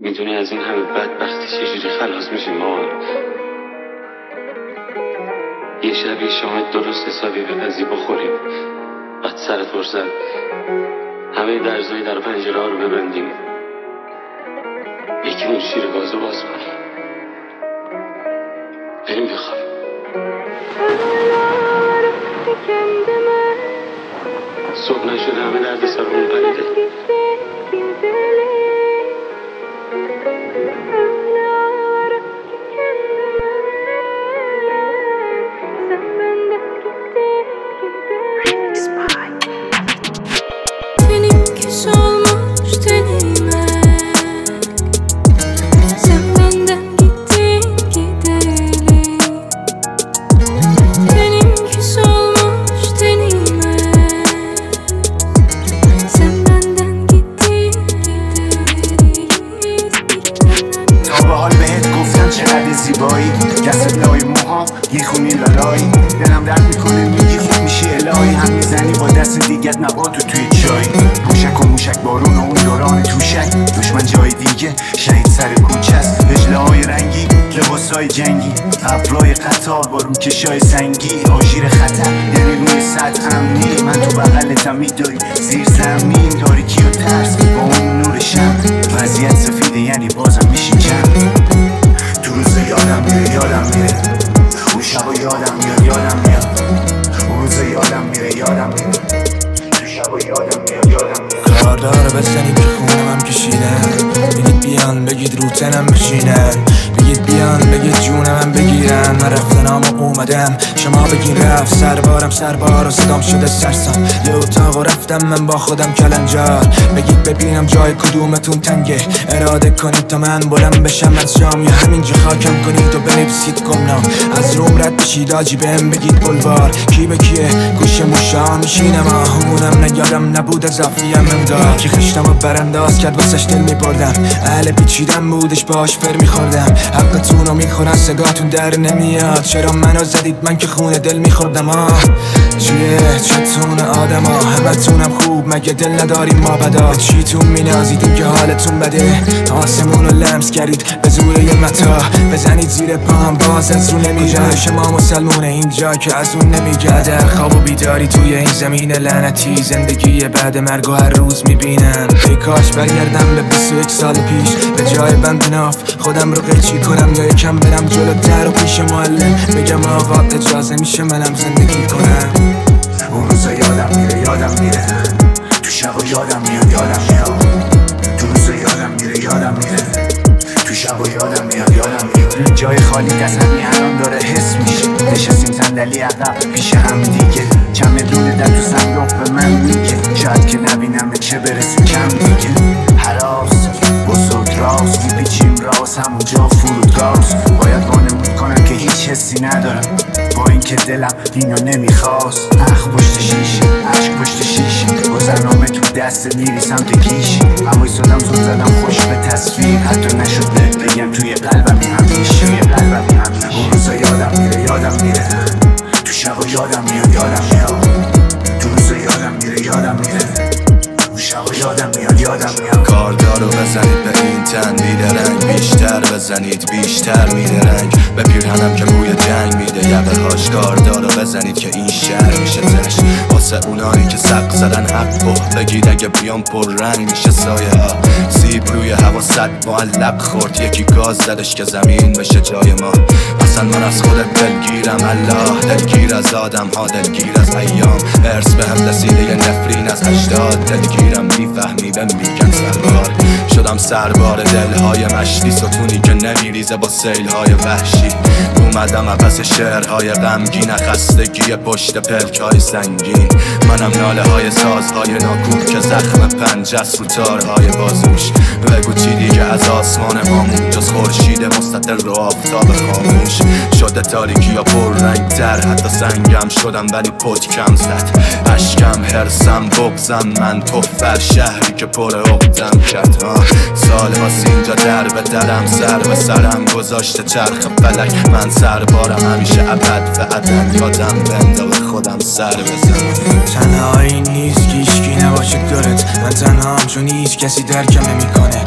میدونی از این همه بدبختی چجوری خلاص میشیم مامان؟ یه شب یه شام درست حسابی به پزی بخوریم، بعد سر فرصت همه درزای در پنجره ها رو ببندیم، یکیمون شیر گازو باز کنیم، بریم بخوابیم. صبح نشده همه درد سرمون پریده. زیبایی دست لای موها یه خونی لالایی دلم درد میکنه میگی خوب میشی الهی هم میزنی با دست دیگت نباتو توی چای موشک و موشک بارون و اون دوران توشک دشمن جای دیگه شهید سر کوچه است هجله های رنگی لباسای جنگی ابرای قطار با روکشای سنگی آژیر خطر یعنی روی سطح امنی من تو بغلتم میداری زیر زمین تاریکی و ترس با اون نور شب وضعیت سفیده یعنی بازم میشی کم تو روز یادم میره اون شبا یادم میاد اون روز یادم میره تو شبا یادم میاد کار داره بزنید که خونه من کشیدن بگید بیان بگید رو تنم بشینن بگید بیان بگید جون من بگیرن من رفتنام و اومدم شما بگین رفت سربار و صدام شده سرسام یه اتاق و رفتم من با خودم کلنجار بگید ببینم جای کدومتون تنگه اراده کنید تا من بلند بشم از جام یا همینجا خاکم کنید و بنویسید گمنام از روم رد بشید آجی بهم بگید بلوار کی به کیه گوش موشا میشینم همونم نیادم نبود اضافیم امدار که خشتم و برانداز کرد واسش دل میبردم اهل پیچیدم بودش باش پر میخوردم حقتونو میخورن سگاتون در نمیاد چرا منو زدید من که خونه دل میخوردم چیه چتون آدم همتونم خوب مگه دل نداریم ما بدا چیتون مینازیدیم که حالتون بده آسمونو لمس کردید به زور یه متا بزنید زیر پام باز از رو نمیره شما مسلمونه اینجا که از اون نمیگه در خواب و بیداری توی این زمین لعنتی زندگی بعد مرگ و هر روز میبینم ای کاش برگردم به 21 سال پیش به جای بند ناف خودم رو قیچی کنم یا یکم برم جلوتر و پیش معلم بگم آقا اجازه میشه منم زندگی کنم اون روزا یادم میره تو شبا یادم میاد تو روزا یادم میره تو شبا یادم میاد جای خالی دست همین الان داره حس میشه نشستیم صندلی عقب پیش هم دیگه چند میلیون در تو صندوق به من میگه شاید که نبینم چه برسه کم دیگه هراس بزرگ راست میپیچیم راست همونجا فرودگاهست باید وانمود کنم که هیچ حسی ندارم با اینکه دلم اینو نمیخواست اخ پشت شیشه عشق پشت شیشه گذرنامه تو دست میری سمت گیش اما ایستادم زود زدم خوش به تصویر حتی نشد بگم توی قلبمی همیشه اون روزا یادم میره تو شبا یادم میاد تو روزا یادم میره اون شبا یادم میاد کاردارو بزنید به این تن بیدرنگ بیشتر بزنید بیشتر میدرنگ به پیرهنم که بوی جنگ میده یقه هاش کاردارو بزنید که این شهر میشه تش واسه اونایی که سق زدن حق بگید اگه بیام پر رنگ میشه سایه ها سیب روی هوا صد معلق خورد یکی گاز زدش که زمین بشه جای ما اصلا من از خودت دلگیرم الله دلگیر از آدم ها دلگیر از ایام ارث به هم رسیده یه نفرین از اجداد دلگیرم میفهمی به میگن سربار شدم سربار دلهای مشتی ستونی که نمیریزه با سیلهای وحشی اومدم عباس شعرهای غمگین خستگی پشت پلکای سنگین منم ناله های سازهای ناکور که زخم پنجست رو تارهای بازوش بگو چی دیگه از آسمان مامون جز خورشید مستطل رو آفتاب خاموش شده تاریکی یا پر رنگ تر حتی سنگم شدم ولی پت کم زد عشقم هرسم بغزم من توفر شهری که پر عقدم کرد سال هاست اینجا در به درم سر به سرم گذاشته چرخ فلک من سربارم همیشه ابد فعدن یادم بنده به خودم سر بزنم تنهایی نیست که هیچکی نباشه دورت من تنهام چون هیچ کسی درکم نمیکنه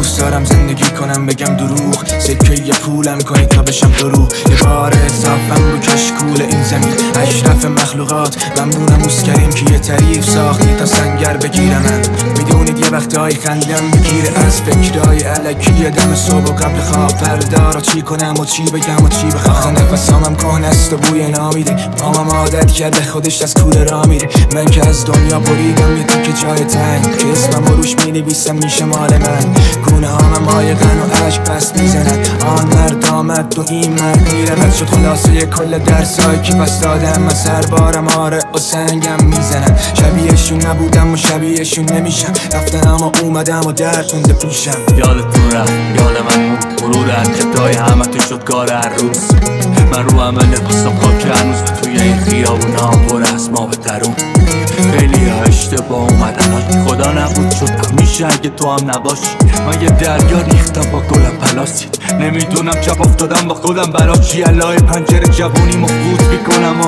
دوست دارم زندگی کنم بگم دروغ، سکه یه پولم کنی تا بشم درو. یه بار اضافم رو کشکول این زمین، اشرف مخلوقات ممنونم اوسکریم که یه تعریف ساختی تا سنگر بگیرم. من میدونید یه وقتایی خندم بگیره از فکرهای علکی دم صبح و قبل خواب. پردار رو چی کنم و چی بگم و چی بخوام. نفسامم کهنه است و بوی نامیده، مامم عادت کرده خودش از کوره را میره. من که از دنیا بریدم یه تیکه جای تنگ، که اسمم رو روش مینویسم میشه مال من. گونه هامم مایقن و عشق بس میزنن، آن مرد آمد و این مرد میرود. شد خلاصه کل درسایی که پس دادم. من سربارم آره و سنگم میزنن. شبیهشون نبودم و شبیهشون نمیشم، رفتنم و اومدم و درد مونده پیشم. یادتون رفت یاد من اون مرور ابتدای همه تو شد کار هر روز. من رو همه لباسم خاک هنوز و توی این خیابونا پر از ما بترون. خیلی ها اشتباه اومدن، خدا نبود شد همیشه اگه تو هم نباشی. من یه دریا ریختم با گلم پلاسید، نمیدونم چپ افتادم با خودم برا چی. الهی پنجره جوونیمو فوت بیکنم و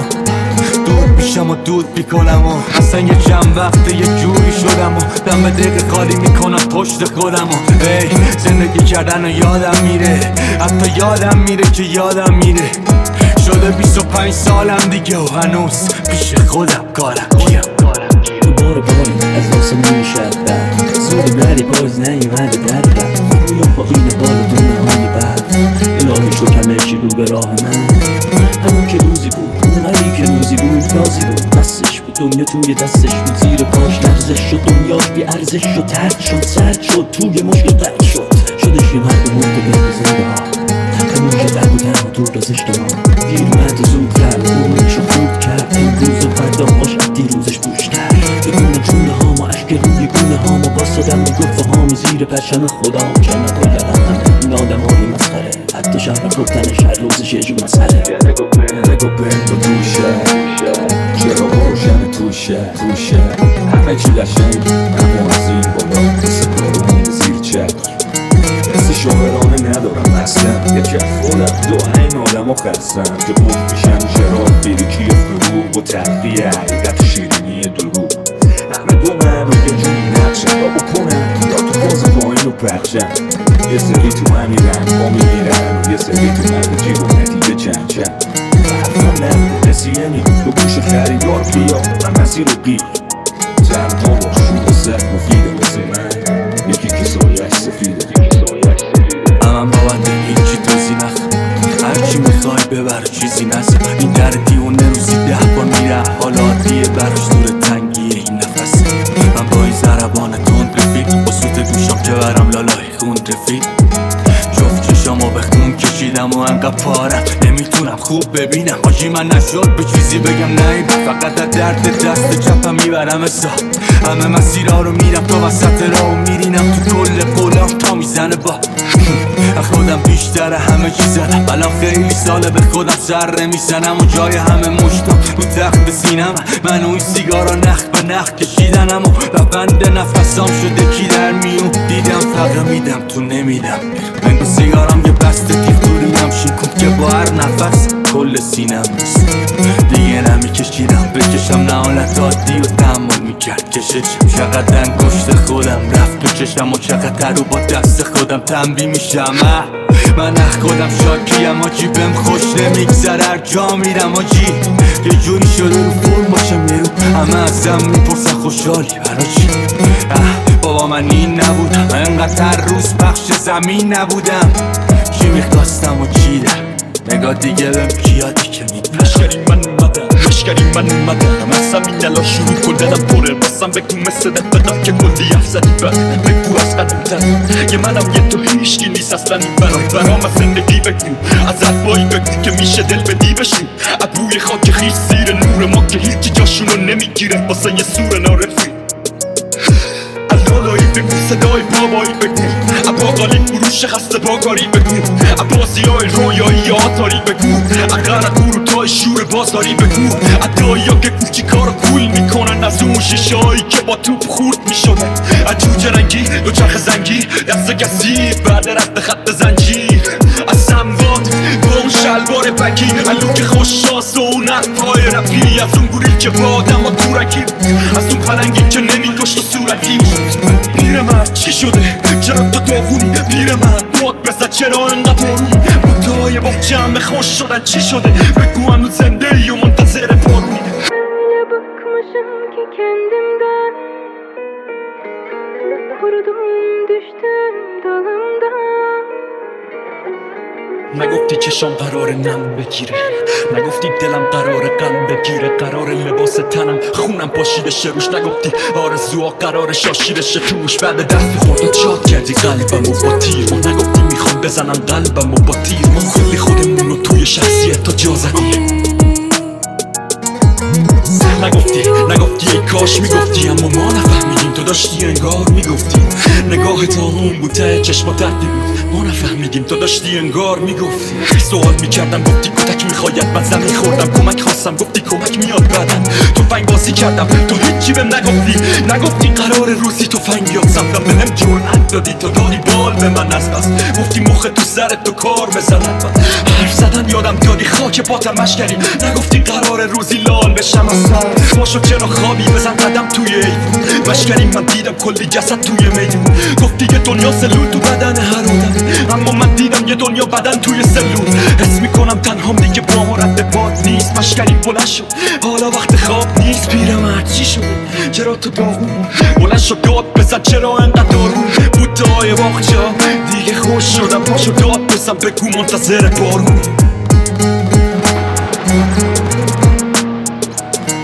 دود میشم و دود بیکنم و اصلا یه چند وقته یه جوری شدم و دم دقیقه خالی میکنم پشت خودم و ای زندگی کردن و یادم میره، حتی یادم میره که یادم میره. شده 25 سالم دیگه و هنوز پیش خودم کارم کیم. دوباره باری از آسمون شهر زود نری باز نیومده در رفت. رویم با این بار دونه های بعد الهی شکمه چی رو به راه من. همون که روزی بود اونایی که روزی بود رازی بود، دستش بود دنیا توی دستش بود، زیر پاش لرزش شد دنیاش بی ارزش شد. ترد شد سرد شد توی مشکل قد شد، شدش یه مرد مرده به زنده ها. همون که در بودن و دور از اجتماع دیر اومد زود کرد، اونشو خود کرد. این روز و فردا باش دیروزش بوشتر بگونه جونه هام و عشق روی گونه هام و باستادم میگفت هام زیر پرچم خدا. که نکل همه این آدم های مسخره، حتی شهر گفتنش هر روزش یه جو مسئله. نگو بند و توشه چرا روشن توشه همه چی قشنگ اما از این بالا مثل بارون زیر چک. حس شاعرانه ندارم اصلا، یکی از خودم دو این آدم ها خستم که بود میشن شراب فریکی فروغ و تحقیه حقیقت شیرینی دروغ. همه دو من و یه جونی نقشم با بکنم یا تو باز پایین و پخشم. یه سری تو من میرن با میمیرن و یه سری تو من جیب و نتیجه چند حرفم نبود نسیه نیم به گوش خریدار بیا من مسیر رو گیر. تنها با شروع سر مفیده مثل من، یکی که سایش سفیده. من باید هیچی توزی نخم، هرچی میخوای ببر چیزی نزم. این در دیونه روزی 10 بار میره، حالا دیه برش دور تنگیه این نفس. من با این ضربان تند رفیق بسوت گوشم که برم لالای خون رفیق. جفت چشامو به خون کشیدم و انقدر پارم نمیتونم خوب ببینم. آجی من نشد به چیزی بگم نه، فقط از درد دست چپم میبرم حساب. همه مسیرها رو میرم تا وسط راهو میرینم تو کل قولم تا میزنه با خودم بیشتر همه چی زدم. الان خیلی ساله به خودم سر نمیزنم و جای همه مشتم رو تخت سینم. من و این سیگارا نخ به نخ کشیدنم و روند نفسام شده کی در میون. دیدم فقط میدم تو نمیدم، من با سیگارم یه بسته تیغ دوریدم شیکون که با هر نفس کل سینم نیست دیگه نمیکشیدم. بکشم نه حالت عادی و تحمل میکرد کششم. چقدر انگشت خودم رفت تو چشم و چقدر رو با دست خودم تنبیه میشم. من از خودم شاکیم آجی، بهم خوش نمیگذره هر جا میرم آجی. یه جوری شده رو فرم باشم یه رو همه ازم میپرسن خوشحالی برا چی. بابا من این نبودم، انقدر هر روز پخش زمین نبودم. چی میخواستم و چی در نگاه دیگه بهم کیادی که مشکری من اومدم از همین الان شروع کن دلم پره باسم بگو مثل بدم که کلی حرف زدی بد بگو از قدیمتر یه منم یه تو هیشکی نیست اصلا این برام از زندگی بگو از حرفایی بگو که میشه دل بدی بشون ابروی خاک خیش زیر نور ما که هیچی جاشونو نمیگیره واسه یه سور نارفی الالایی بگو صدای بابایی بگو اباقالی فروش خسته باکاری بگو عباسی های رویایی آتاری بگو اقرار گورو تای شور بازاری بگو ادایی ها که کوچی کار کول میکنن از اون شیشه هایی که با توپ خورد میشدن از جوجه رنگی دو چرخ زنگی دست کسی بعد رفت خط زنجیر از سمواد با اون شلوار بگی الو که خوششاس و اون اخپای رفی از اون گوریل که با آدم ها دورکی از اون پلنگی که نمیکشت و صورتی میره مرد چی شده چرا تو داغونی پیر من موت بزد چرا انقدر بارونی بودای باغچه همه خوش شدن چی شده بگو هنوز زنده ای و منتظر بارونی öyle bakmışım ki kendimden Kurudum düştüm dalımdan نگفتی چشام قرار نم بگیره نگفتی دلم قرار غم بگیره قرار لباس تنم خونم پاشیده شه روش نگفتی آرزوها قرار شاشیده شه توش بعد دست خورد و چاک کردی قلبمو با تیر ما نگفتی میخوام بزنم قلبمو با تیر ما کلی خودمونو توی شخصیت تا جا زدی نگفتی ای کاش میگفتی اما ما نفهمیدیم تو داشتی انگار میگفتی نگاه تا اون بود ته چشما دردی بود ما نفهمیدیم تو داشتی انگار میگفتی سوال میکردم گفتی کتک میخواید من زمین خوردم کمک خواستم گفتی کمک میاد بعدم تفنگ بازی کردم تو هیچی بهم نگفتی قرار روزی تفنگ بیاد سمتم بهم جرأت دادی تو داری بال به من از بس گفتی مخ تو سرت تو کار بزند حرف زدن یادم دادی خاک پاتم مشکری نگفتی قرار روزی لال بشم از سر باشو چرا خوابی بزن قدم توی ایفون مشکری من دیدم کلی جسد توی میدون گفتی یه دنیا سلول تو بدن هر آدم اما من دیدم یه دنیا بدن توی سلول حس میکنم تنهام دیگه پامو رد باد نیست مشکری بلند شد حالا وقت خواب نیست پیرمرد چی شده چرا تو داغون بلند شد داد بزن چرا انقدر دارون بودای باغچه دیگه خوش شدم پاشو داد بزن بگو منتظر بارون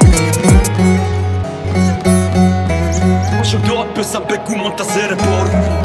پاشو داد بزن بگو منتظر بارون